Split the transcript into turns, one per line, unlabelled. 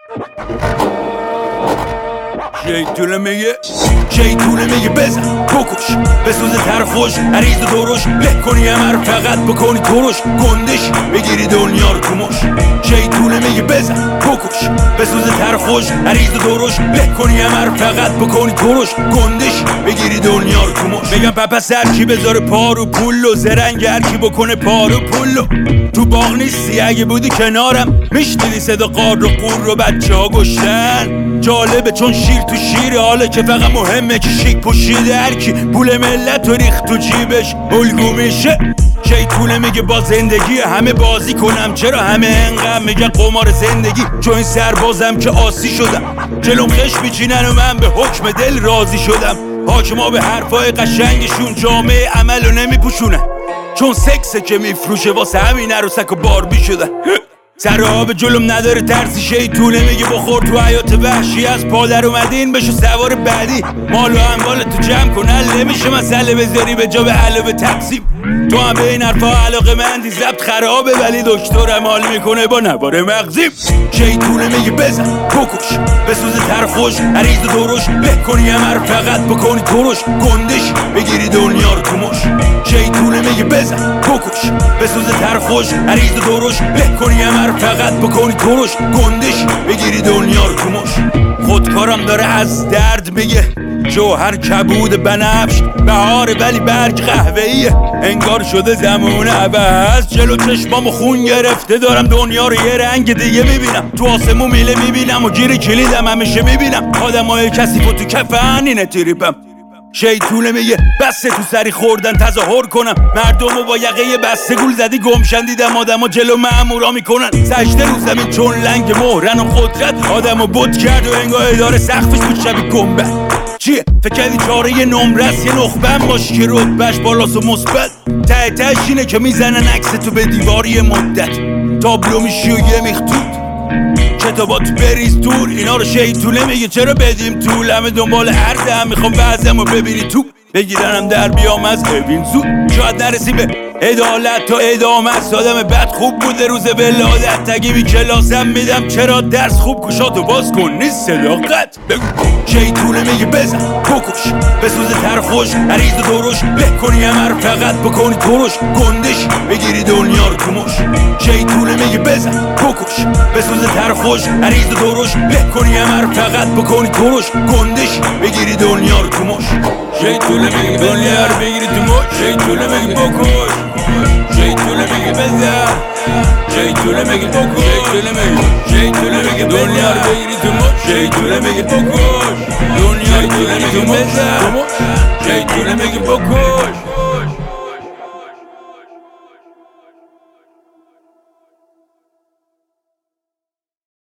شیطونه میگه بزن بکش بسوزه تر خوش عریض و درش له کنی همه رو فقط بکنی ترش گندش بگیری دنیا رو کمش. شیطونه میگه بزن بکش بسوزه تر خوش عریض و درش له کنی همه رو فقط بکنی ترش گندش بگیری دنیا رو کمش. بگم پپس هرکی بذاره پارو پولو زرنگ هرکی بکنه پارو پولو تو باغ نیستی اگه بودی کنارم میشنیدی صدا قار و قور رو بچه ها گشتن. جالبه چون شیر تو شیره حالا که فقط مهمه که شیک پوشیده هرکی پول ملت و ریخت تو جیبش الگو میشه. شیطونه میگه با زندگی همه بازی کنم چرا همه انقدر میگن قمار زندگی چون این سربازم که آسی شدم جلوم خش میچینن و من به حکم دل راضی شدم. حاکما به حرفای قشنگشون جامعه عملو نمیپوشونن چون سکسه که میفروشه واسه همین عروسک و باربی شدن. سر آب جلوم نداره ترسی شیطونه میگه بخور تو حیات وحشی از پادر اومدین بشو سوار بعدی مال و اموال تو جمع کن حل نمیشه مسئله بذاری به جا به علاوه تقسیم. تو هم به این حرفا علاقه مندی ضبط خرابه ولی دکترم حال میکنه با نوار مغزیم. شیطونه میگه بزن بکش بسوزه تر خوش عریض و درش له کنی همه رو فقط بکنی ترش گندش بگیری دنیا رو کمش. شیطونه میگه بزن بکش بسوزه تر خوش عریض و درش له کنی همه رو فقط بکنی ترش گندش بگیری دنیا رو کمش. خودکارم داره از درد میگه جوهر کبود بنفش بهاره ولی برگ قهوه‌ایه انگار شده زمان عوض جلو چشمامو خون گرفته دارم دنیا رو یه رنگ دیگه میبینم تو آسمون میله میبینم و گیر کلیدم همیشه میبینم آدمای کثیف و تو کفن اینه تریپم. شیطونه میگه بسه تو سری خوردن تظاهر کنم مردمو با یقه بسته گول زدی گمشن دیدم آدما جلو مامورا میکنن سجده رو زمین چون لنگ مهرن و قدرت آدمو بت کرد و انگار اداره سقفش بود شبیه گنبد. چیه فکر کردی چاره یه نمرس یه نخبه باش که رتبهش بالاست و مثبت ته تهش اینه که میزنن عکس تو به دیواری مدت تابلو میشی و یه میختود کتابات بریز دور اینا رو شیطونه میگه چرا بدیم طول همه دنبال عرضه هم میخوام بعضم رو ببینی تو بگیرنم در بیام از ببین زود شاید نرسی به عدالت تا ادامه است آدم بد خوب بوده روز ولادت تگی بی کلاسم میدم چرا درس خوب کشاتو باز کن نیست صداقت بگو. شیطونه میگه بزن بکش بسوزه تر خوش عریض و درش له کنی همه رو فقط بکنی ترش گندش بگیری دنیا رو کمش. شیطونه میگه بزن بکش بسوزه تر خوش عریض و درش له کنی همه رو فقط بکنی ترش گندش بگیری دنیا رو کمش. شیطونه میگه دنیا رو بگیری تو مش شیطونه میگه بکش شیطونه میگه بزن شیطونه میگه بکش شیطونه میگه دنیا رو بگیری تو مش شیطونه میگه بکش دنیا رو بگیری تو مش شیطونه میگه بکش.